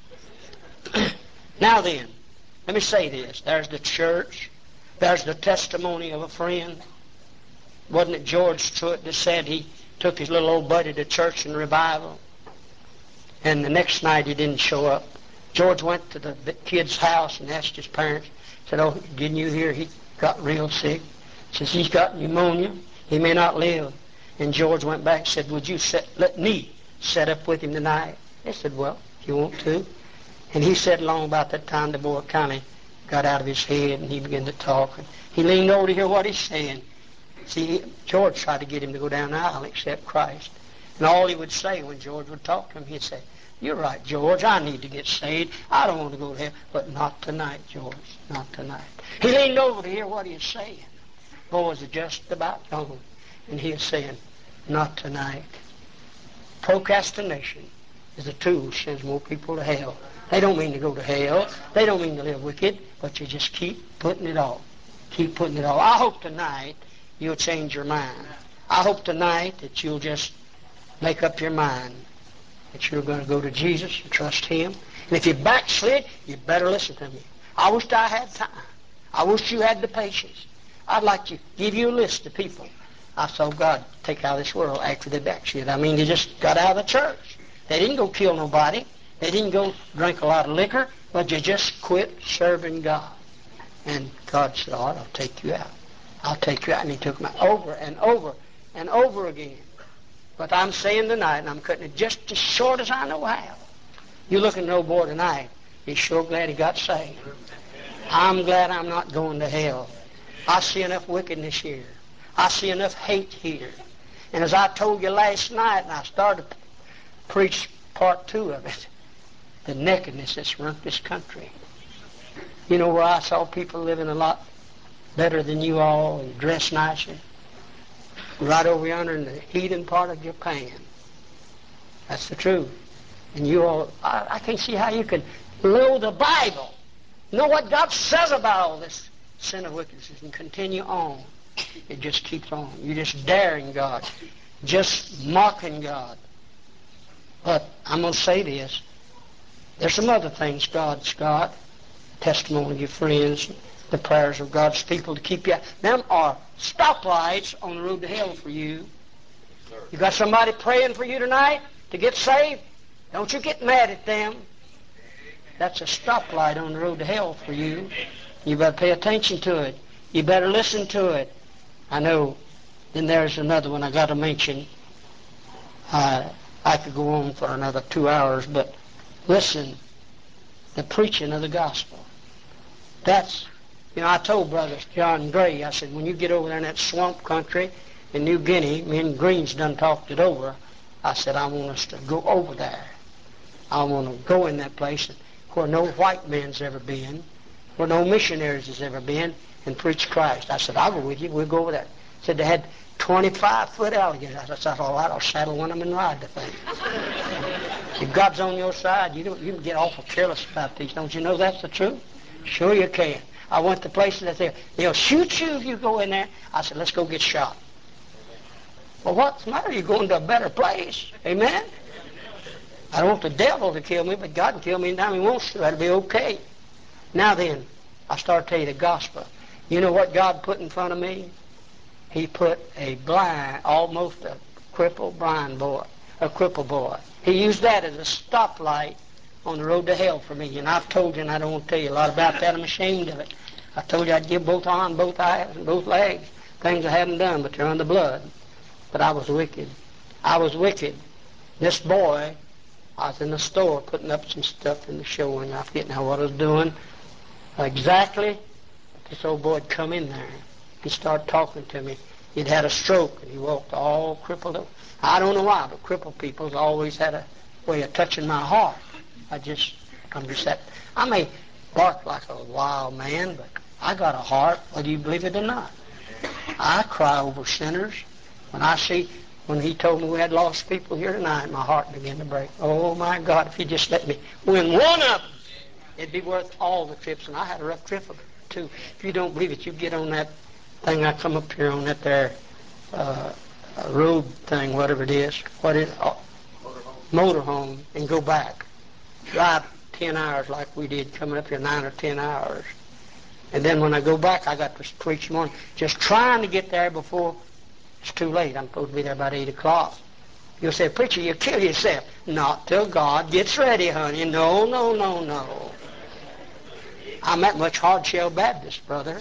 Now then, let me say this. There's the church. There's the testimony of a friend. Wasn't it George Truett that said he took his little old buddy to church in revival? And the next night he didn't show up. George went to the kid's house and asked his parents, said, oh, didn't you hear he got real sick? Says he's got pneumonia. He may not live. And George went back and said, would you set, let me set up with him tonight? They said, well, if you want to. And he said along about that time the boy kind of got out of his head and he began to talk. And he leaned over to hear what he's saying. See, George tried to get him to go down the aisle and accept Christ. And all he would say when George would talk to him, he'd say, you're right, George, I need to get saved. I don't want to go to heaven. But not tonight, George, not tonight. He leaned over to hear what he was saying. Boys are just about gone. And he was saying, not tonight. Procrastination is a tool that sends more people to hell. They don't mean to go to hell. They don't mean to live wicked, but you just keep putting it off. Keep putting it off. I hope tonight you'll change your mind. I hope tonight that you'll just make up your mind that you're going to go to Jesus and trust Him. And if you backslid, you better listen to me. I wished I had time. I wish you had the patience. I'd like to give you a list of people I saw God take out of this world after they backslid. I mean, they just got out of the church. They didn't go kill nobody. They didn't go drink a lot of liquor, but they just quit serving God. And God said, all right, I'll take you out. I'll take you out. And He took me over and over and over again. But I'm saying tonight, and I'm cutting it just as short as I know how, you look at an old boy tonight, he's sure glad he got saved. I'm glad I'm not going to hell. I see enough wickedness here. I see enough hate here. And as I told you last night, and I started to preach part two of it, the nakedness that's run this country. You know where I saw people living a lot better than you all and dressed nicer? Right over yonder in the heathen part of Japan. That's the truth. And you all, I, I can't see how you can know the Bible, know what God says about all this sin of wickedness, and continue on. It just keeps on. You're just daring God, just mocking God. But I'm going to say this. There's some other things God's got. Testimony of your friends, the prayers of God's people to keep you. Them are stoplights on the road to hell for you. You got somebody praying for you tonight to get saved? Don't you get mad at them. That's a stoplight on the road to hell for you. You better pay attention to it. You better listen to it. I know. Then there's another one I got to mention. Uh, I could go on for another two hours, but listen, the preaching of the gospel. That's, you know, I told Brother John Gray, I said, when you get over there in that swamp country in New Guinea, me and Green's done talked it over, I said, I want us to go over there. I want to go in that place where no white man's ever been, where no missionaries has ever been, and preach Christ. I said, I'll go with you. We'll go over there. Said they had twenty-five foot alligators. I said, all right, I'll saddle one of them and ride the thing. If God's on your side, you don't, you can get awful careless about these. Don't you know that's the truth? Sure you can. I went to places that they, they'll shoot you if you go in there. I said, let's go get shot. Well, what's the matter? You're going to a better place. Amen? I don't want the devil to kill me, but God can kill me anytime he wants to. That'll be okay. Now then, I start to tell you the gospel. You know what God put in front of me? He put a blind, almost a crippled blind boy, a crippled boy. He used that as a stoplight on the road to hell for me. And I've told you, and I don't want to tell you a lot about that. I'm ashamed of it. I told you I'd give both arms, both eyes, and both legs. Things I hadn't done, but they're under blood. But I was wicked. I was wicked. This boy, I was in the store putting up some stuff in the show, and I forget now what I was doing. Exactly, this old boy had come in there. He started talking to me. He'd had a stroke, and he walked all crippled up. I don't know why, but crippled people's always had a way of touching my heart. I just, I'm just that. I may bark like a wild man, but I got a heart, whether you believe it or not. I cry over sinners. When I see, when he told me we had lost people here tonight, my heart began to break. Oh my God, if he just let me win one of them, it'd be worth all the trips. And I had a rough trip of it too. If you don't believe it, you get on that thing I come up here on, that there uh, road thing, whatever it is. What is it? Oh, motorhome, and go back. Drive ten hours like we did coming up here, nine or ten hours. And then when I go back, I got to preach morning, just trying to get there before it's too late. I'm supposed to be there about eight o'clock. You'll say, preacher, you'll kill yourself. Not till God gets ready, honey. No, no, no, no. I'm that much hard-shell Baptist, brother.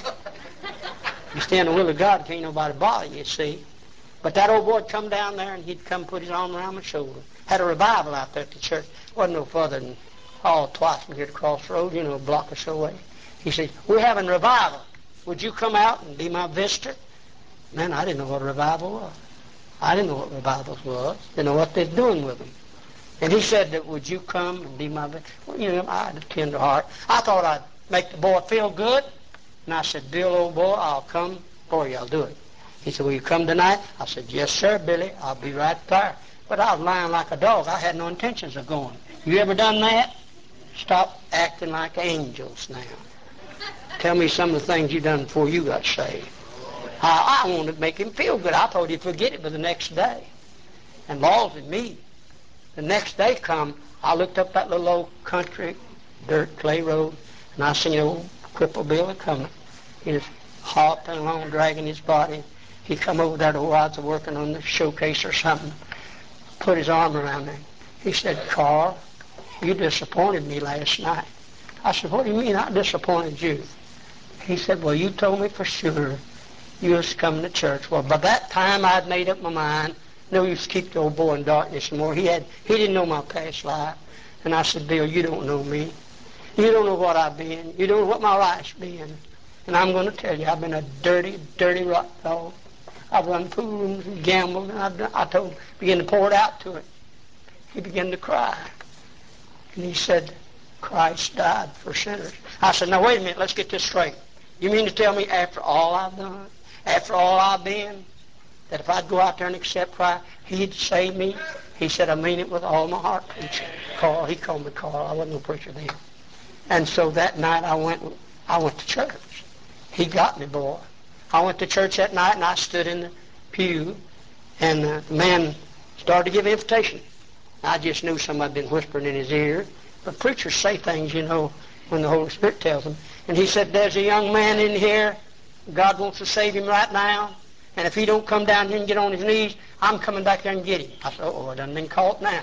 You stand in the will of God, can't nobody bother you, see. But that old boy would come down there, and he'd come put his arm around my shoulder. Had a revival out there at the church. Wasn't no further than, oh, twice from here to Crossroads, you know, a block or so away. He said, we're having revival. Would you come out and be my visitor? Man, I didn't know what a revival was. I didn't know what revivals was. Didn't know what they're doing with them. And he said that, would you come and be my visitor? Well, you know, I had a tender heart. I thought I'd make the boy feel good. And I said, Bill, old boy, I'll come for you. I'll do it. He said, will you come tonight? I said, yes, sir, Billy. I'll be right there. But I was lying like a dog. I had no intentions of going. You ever done that? Stop acting like angels now. Tell me some of the things you done before you got saved. I, I wanted to make him feel good. I thought he'd forget it by the next day. And laws at me. The next day come, I looked up that little old country, dirt, clay road, and I seen old crippled Bill coming. He was hopping along, dragging his body. He come over there to where I was working on the showcase or something, put his arm around me. He said, Carl, you disappointed me last night. I said, what do you mean I disappointed you? He said, well, you told me for sure you was coming to church. Well, by that time I'd made up my mind. No use to keep the old boy in darkness anymore. He had, he didn't know my past life. And I said, Bill, you don't know me. You don't know what I've been. You don't know what my life's been. And I'm going to tell you, I've been a dirty, dirty rotten dog. I've run pool rooms and gambled, and I've, I told him, began to pour it out to him. He began to cry. And he said, Christ died for sinners. I said, now wait a minute, let's get this straight. You mean to tell me after all I've done, after all I've been, that if I'd go out there and accept Christ, he'd save me? He said, I mean it with all my heart, preacher. Carl, he called me Carl. I wasn't no preacher then. And so that night I went, I went to church. He got me, boy. I went to church that night, and I stood in the pew, and the man started to give invitation. I just knew somebody had been whispering in his ear, But preachers say things, you know, when the Holy Spirit tells them. And he said, there's a young man in here. God wants to save him right now. And if he don't come down here and get on his knees, I'm coming back there and get him. I said, oh, I done been caught now.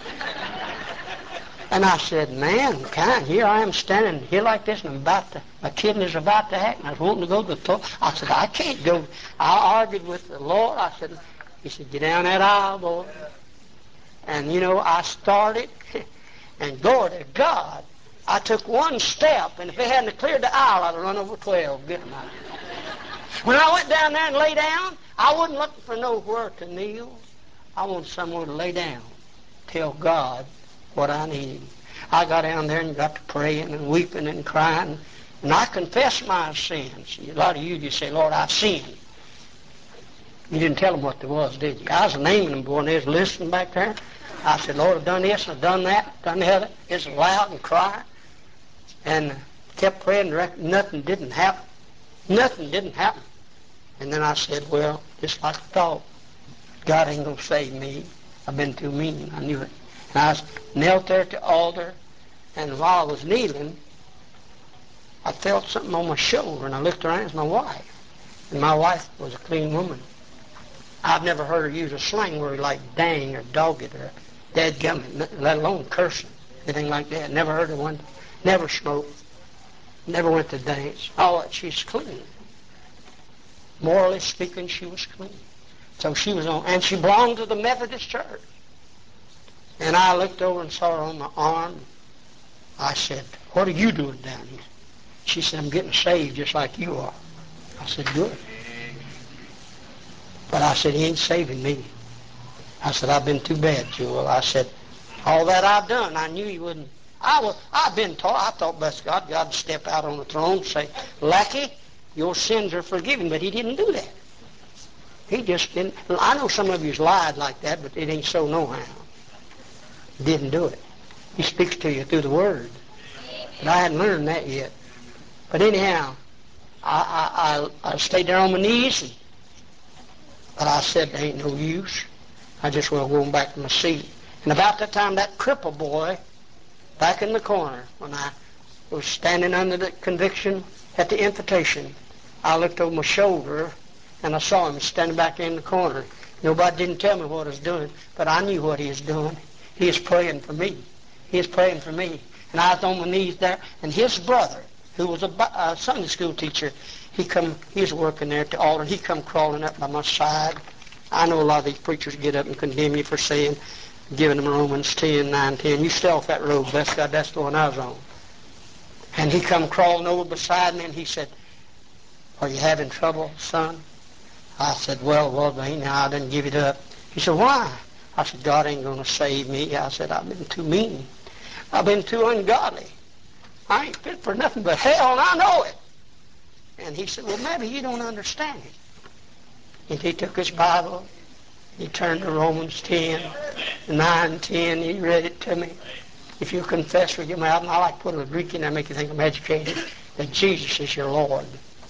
And I said, man, kind, here I am standing here like this, and I'm about to, my kidney's about to act, and I was wanting to go to the toilet. I said, I can't go. I argued with the Lord. I said, he said, get down that aisle, boy. And, you know, I started, and glory to God, I took one step, and if they hadn't cleared the aisle, I'd have run over twelve. Get them out. When I went down there and lay down, I wasn't looking for nowhere to kneel. I wanted somewhere to lay down, tell God what I needed. I got down there and got to praying and weeping and crying, and I confessed my sins. A lot of you just say, Lord, I've sinned. You didn't tell them what there was, did you? I was naming them, boy, and they was listening back there. I said, Lord, I've done this and I've done that, done the other. It's loud and crying. And kept praying, and nothing didn't happen. Nothing didn't happen. And then I said, well, just like I thought, God ain't going to save me. I've been too mean. I knew it. And I was knelt there at the altar, and while I was kneeling, I felt something on my shoulder, and I looked around. It was my wife. And my wife was a clean woman. I've never heard her use a slang word like dang or dogged or dadgummit, let alone cursing, anything like that. Never heard of one. Never smoked. Never went to dance. All that. She's clean. Morally speaking, she was clean. So she was on, and she belonged to the Methodist Church. And I looked over and saw her on my arm. I said, what are you doing down here? She said, I'm getting saved just like you are. I said, good. But I said, he ain't saving me. I said, I've been too bad, Jewel. I said, all that I've done, I knew he wouldn't. I was, I've been taught, I thought, bless God, God would step out on the throne and say, Lackey, your sins are forgiven, but he didn't do that. He just didn't. I know some of you's lied like that, but it ain't so no how. He didn't do it. He speaks to you through the Word. But I hadn't learned that yet. But anyhow, I, I, I, I stayed there on my knees, and, but I said, there ain't no use. I just will go back to my seat. And about that time, that cripple boy, back in the corner, when I was standing under the conviction at the invitation, I looked over my shoulder, and I saw him standing back in the corner. Nobody didn't tell me what he was doing, but I knew what he was doing. He was praying for me. He was praying for me. And I was on my knees there, and his brother, who was a, a Sunday school teacher, he come, he was working there at the altar, and he come crawling up by my side. I know a lot of these preachers get up and condemn you for saying, giving them Romans ten, nine, ten. You stay off that road, bless God, that's the one I was on. And he come crawling over beside me, and he said, are you having trouble, son? I said, well, well, now I didn't give it up. He said, why? I said, God ain't going to save me. I said, I've been too mean. I've been too ungodly. I ain't fit for nothing but hell, and I know it. And he said, well, maybe you don't understand it. And he took his Bible. He turned to Romans ten, nine, ten. He read it to me. If you confess with your mouth, and I like to put a little Greek in there, make you think I'm educated, that Jesus is your Lord.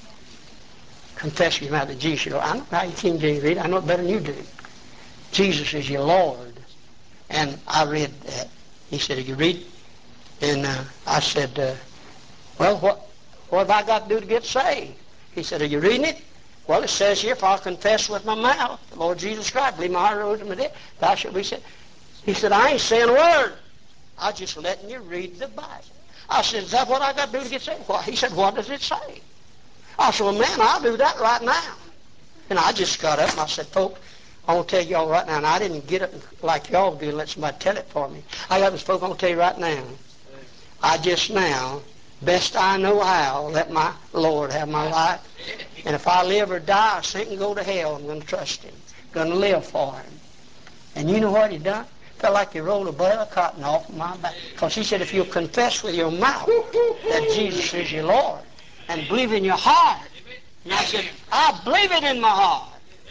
Confess with your mouth that Jesus is your Lord. I know how you King James read. I know it better than you do. Jesus is your Lord. And I read that. He said, "Did you read?" And uh, I said, uh, well, what, what have I got to do to get saved? He said, are you reading it? Well, it says here, if I'll confess with my mouth, the Lord Jesus Christ, believe my heart rose from the dead, thou shalt be saved. He said, I ain't saying a word. I'm just letting you read the Bible. I said, is that what I got to do to get saved? Well, he said, what does it say? I said, well, man, I'll do that right now. And I just got up and I said, folks, I'm going to tell y'all right now, and I didn't get up like y'all do and let somebody tell it for me. I got this, folks, I'm going to tell you right now, I just now, best I know how, let my Lord have my life. And if I live or die, or sink and go to hell, I'm going to trust him. Going to live for him. And you know what he done? Felt like he rolled a bale of cotton off of my back. Because he said, if you'll confess with your mouth that Jesus is your Lord, and believe in your heart. And I said, I believe it in my heart.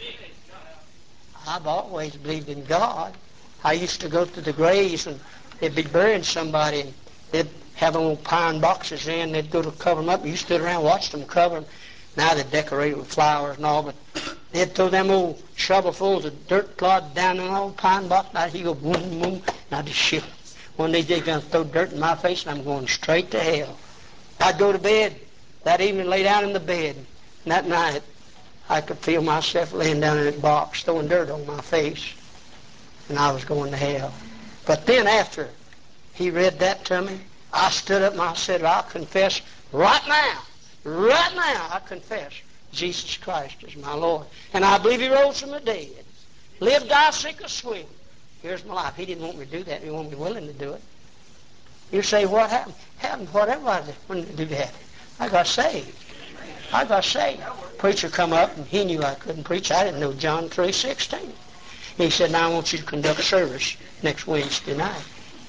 I've always believed in God. I used to go to the graves and they'd be burying somebody and they'd have them old pine boxes in. They'd go to cover them up. You stood around and watched them cover them. Now they're decorated with flowers and all, but they'd throw them old shovelfuls of dirt clod down in an old pine box. And I'd he'd go boom, boom, and I'd just shift. One day they're going to throw dirt in my face and I'm going straight to hell. I'd go to bed that evening, lay down in the bed. And that night, I could feel myself laying down in that box, throwing dirt on my face. And I was going to hell. But then after he read that to me, I stood up and I said, I'll confess right now, right now, I confess Jesus Christ is my Lord. And I believe he rose from the dead. Live, die, sink, or swim. Here's my life. He didn't want me to do that. He wanted me willing to do it. You say, what happened? Happened whatever I did when to do that. I got saved. I got saved. Preacher come up and he knew I couldn't preach. I didn't know John three sixteen. He said, now I want you to conduct service next Wednesday night.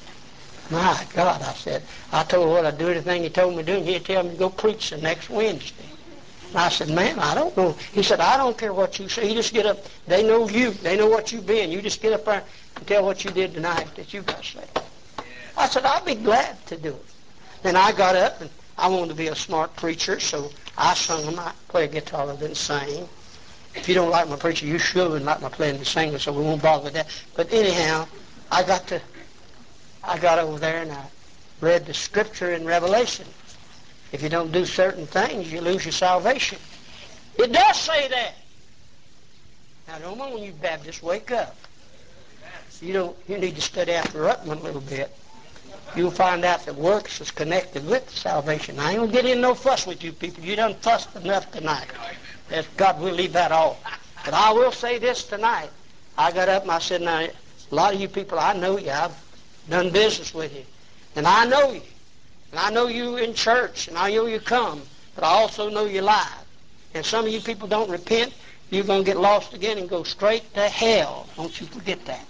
My God, I said, I told him what I'd do, anything he told me to do, and he'd tell me to go preach the next Wednesday. And I said, man, I don't know. He said, I don't care what you say. You just get up. They know you. They know what you've been. You just get up there and tell what you did tonight that you got saved. I said, I'll be glad to do it. Then I got up, and I wanted to be a smart preacher, so I sung them. I play a guitar other than sing. If you don't like my preaching, you sure wouldn't like my playing and singing, so we won't bother with that. But anyhow, I got to, I got over there and I read the scripture in Revelation. If you don't do certain things, you lose your salvation. It does say that. Now, don't mind when you Baptists, wake up. You don't. You need to study after Ruttman a little bit. You'll find out that works is connected with salvation. I ain't going to get in no fuss with you people. You done fussed enough tonight. As God will leave that off. But I will say this tonight. I got up and I said, now, a lot of you people, I know you. I've done business with you. And I know you. And I know you in church. And I know you come. But I also know you lie. And some of you people don't repent. You're going to get lost again and go straight to hell. Don't you forget that.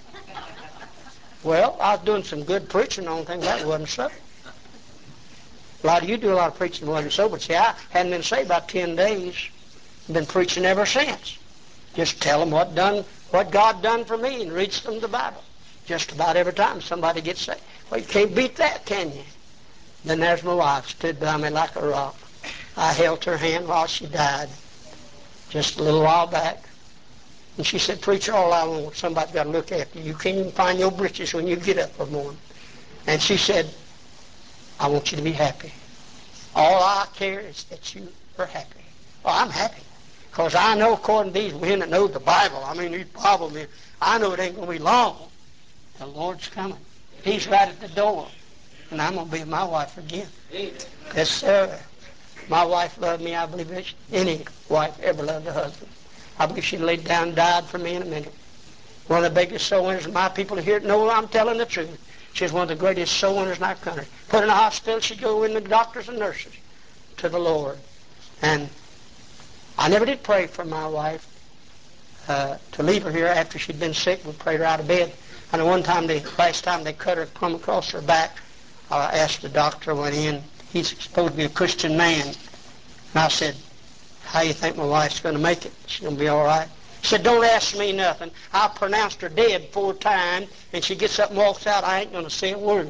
Well, I was doing some good preaching on things. That wasn't so. A lot of you do a lot of preaching that wasn't so. But see, I hadn't been saved about ten days. I've been preaching ever since. Just tell them what done, what God done for me and reach them the Bible. Just about every time somebody gets saved. Well, you can't beat that, can you? Then there's my wife, stood by me like a rock. I held her hand while she died just a little while back. And she said, preacher, all I want, somebody's got to look after you. You can't even find your britches when you get up for morning. And she said, I want you to be happy. All I care is that you are happy. Well, I'm happy. Because I know, according to these men that know the Bible, I mean, these Bible men, I know it ain't going to be long. The Lord's coming. He's right at the door. And I'm going to be with my wife again. Yes, sir. My wife loved me. I believe that any wife ever loved her husband. I believe she'd laid down and died for me in a minute. One of the biggest soul winners, my people here know I'm telling the truth. She's one of the greatest soul winners in our country. Put in a hospital, she'd go in with doctors and nurses to the Lord. And I never did pray for my wife uh, to leave her here after she'd been sick. We prayed her out of bed. And one time, the last time they cut her plumb across her back, I asked the doctor, went in. He's supposed to be a Christian man. And I said, how do you think my wife's going to make it? She's going to be all right? He said, don't ask me nothing. I pronounced her dead four times, and she gets up and walks out. I ain't going to say a word.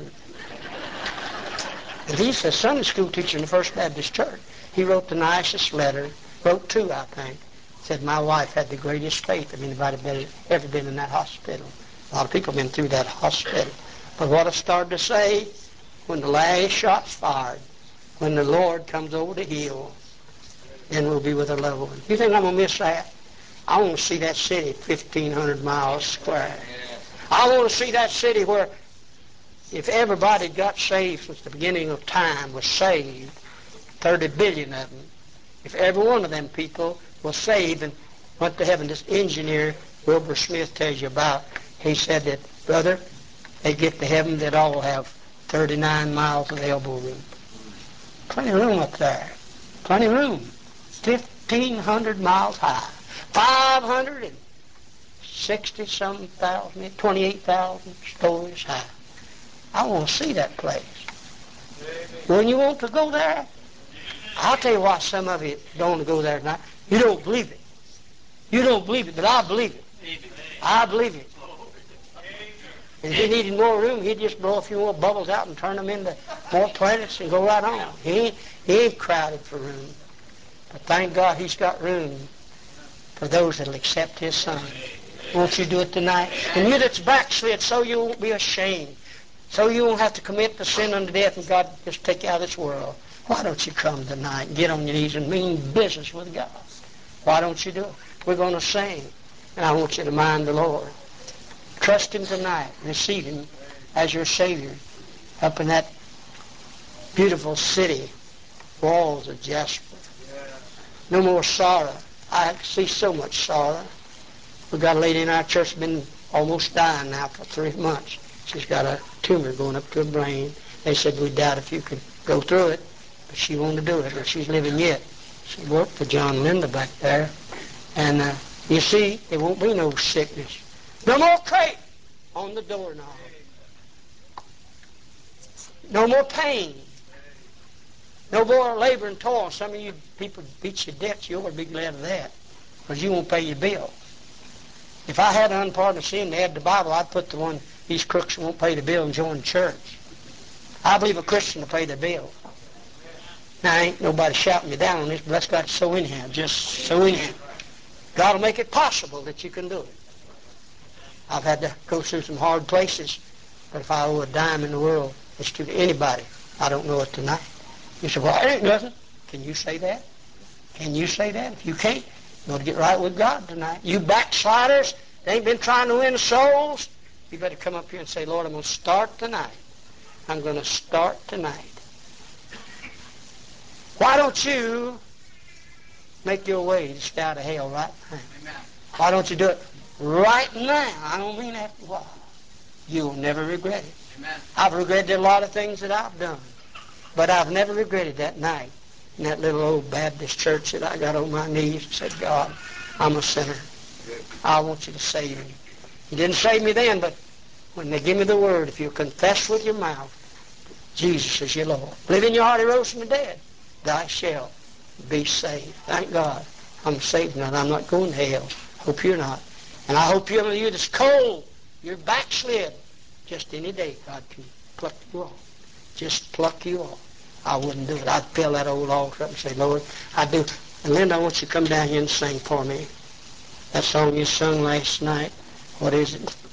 And he's a Sunday school teacher in the First Baptist Church. He wrote the nicest letter, wrote two, I think. Said, my wife had the greatest faith of anybody been, ever been in that hospital. A lot of people have been through that hospital. But what I started to say, when the last shot's fired, when the Lord comes over the hill, then we'll be with our loved ones. You think I'm going to miss that? I want to see that city fifteen hundred miles square. I want to see that city where if everybody got saved since the beginning of time was saved, thirty billion of them, if every one of them people was saved and went to heaven, this engineer Wilbur Smith tells you about, he said that, brother, they get to heaven, they'd all have thirty-nine miles of elbow room. Plenty of room up there. Plenty of room. fifteen hundred miles high. five hundred sixty some thousand, twenty-eight thousand stories high. I want to see that place. When you want to go there, I'll tell you why some of you don't want to go there tonight. You don't believe it. You don't believe it, but I believe it. I believe it. And if he needed more room, he'd just blow a few more bubbles out and turn them into more planets and go right on. He ain't, he ain't crowded for room. But thank God he's got room for those that will accept his son. Won't you do it tonight? And you that's backslid so you won't be ashamed. so you won't have to commit the sin unto death and God just take you out of this world. Why don't you come tonight and get on your knees and mean business with God? Why don't you do it? We're going to sing, and I want you to mind the Lord. Trust Him tonight. Receive Him as your Savior up in that beautiful city, walls of jasper. No more sorrow. I see so much sorrow. We've got a lady in our church been almost dying now for three months. She's got a tumor going up to her brain. They said, we doubt if you could go through it, but she wanted to do it, but she's living yet. She worked for John Linda back there. And uh, you see, there won't be no sickness. No more crape on the doorknob. No more pain. No more labor and toil. Some of you people beat your debts. You ought to be glad of that, because you won't pay your bill. If I had an unpardoned sin to add the Bible, I'd put the one, these crooks won't pay the bill and join the church. I believe a Christian will pay the bill. Now, ain't nobody shouting me down on this, but that's got so in here, just so in here. God will make it possible that you can do it. I've had to go through some hard places, but if I owe a dime in the world, it's to anybody. I don't know it tonight. You say, well, it ain't nothing. Can you say that? Can you say that? If you can't, you got to get right with God tonight. You backsliders that ain't been trying to win souls, you better come up here and say, Lord, I'm going to start tonight. I'm going to start tonight. Why don't you make your way to stay out of hell right now? Amen. Why don't you do it right now? I don't mean after a while. You'll never regret it. Amen. I've regretted a lot of things that I've done, but I've never regretted that night in that little old Baptist church that I got on my knees and said, God, I'm a sinner. I want you to save me. You didn't save me then, but when they give me the word, if you confess with your mouth, Jesus is your Lord. Believe in your heart He rose from the dead, thou shalt be saved. Thank God. I'm saved now. I'm not going to hell. Hope you're not. And I hope you're you that's cold, you're backslid. Just any day God can pluck you off. Just pluck you off. I wouldn't do it. I'd fill that old altar up and say, Lord, I do. And Linda, I want you to come down here and sing for me. That song you sung last night. What is it?